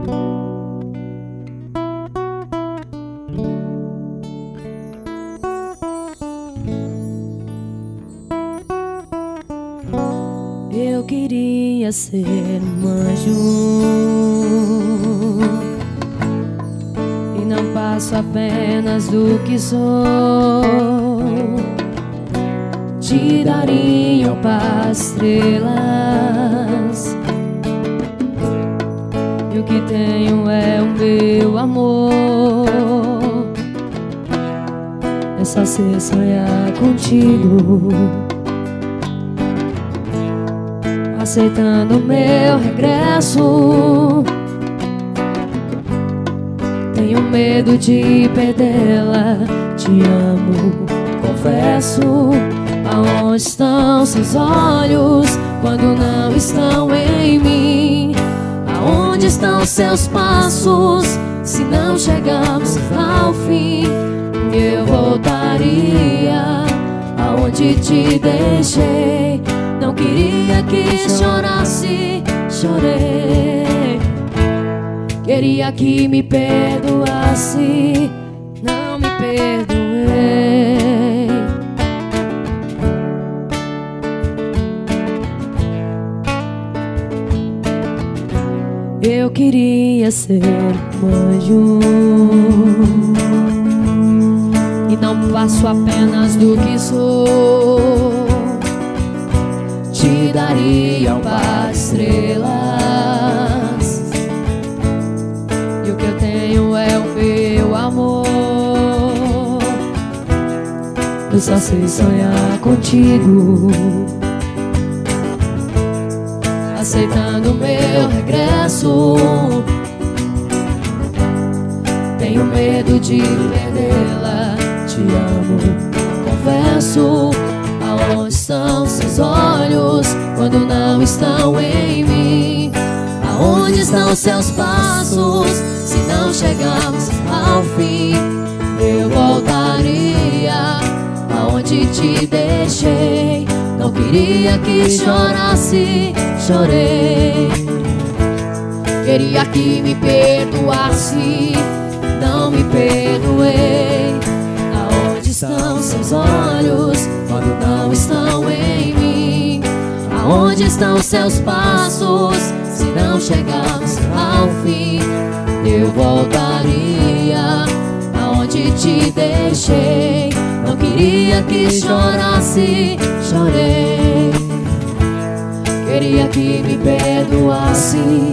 Eu queria ser um anjo e não passo apenas do que sou. Te daria paz, estrelas, e o que tenho é o meu amor. É só ser sonhar contigo, aceitando meu regresso. Tenho medo de perdê-la. Te amo, confesso. Aonde estão seus olhos quando não estão em mim? Aonde estão seus passos se não chegamos ao fim? Eu voltaria aonde te deixei. Não queria que chorasse, chorei. Queria que me perdoasse, não me perdoei. Eu queria ser um anjo e não passo apenas do que sou. Te daria paz, estrelas, e o que eu tenho é o meu amor. Eu só sei sonhar contigo, aceitando meu regresso. Tenho medo de perdê-la. Te amo, confesso. Aonde estão seus olhos quando não estão em mim? Aonde estão seus passos se não chegamos ao fim? Eu voltaria aonde te deixei. Não queria que chorasse, chorei. Queria que me perdoasse, não me perdoei. Aonde estão seus olhos quando não estão em mim? Aonde estão seus passos se não chegamos ao fim? Eu voltaria aonde te deixei. Não queria que chorasse, chorei. Queria que me perdoasse,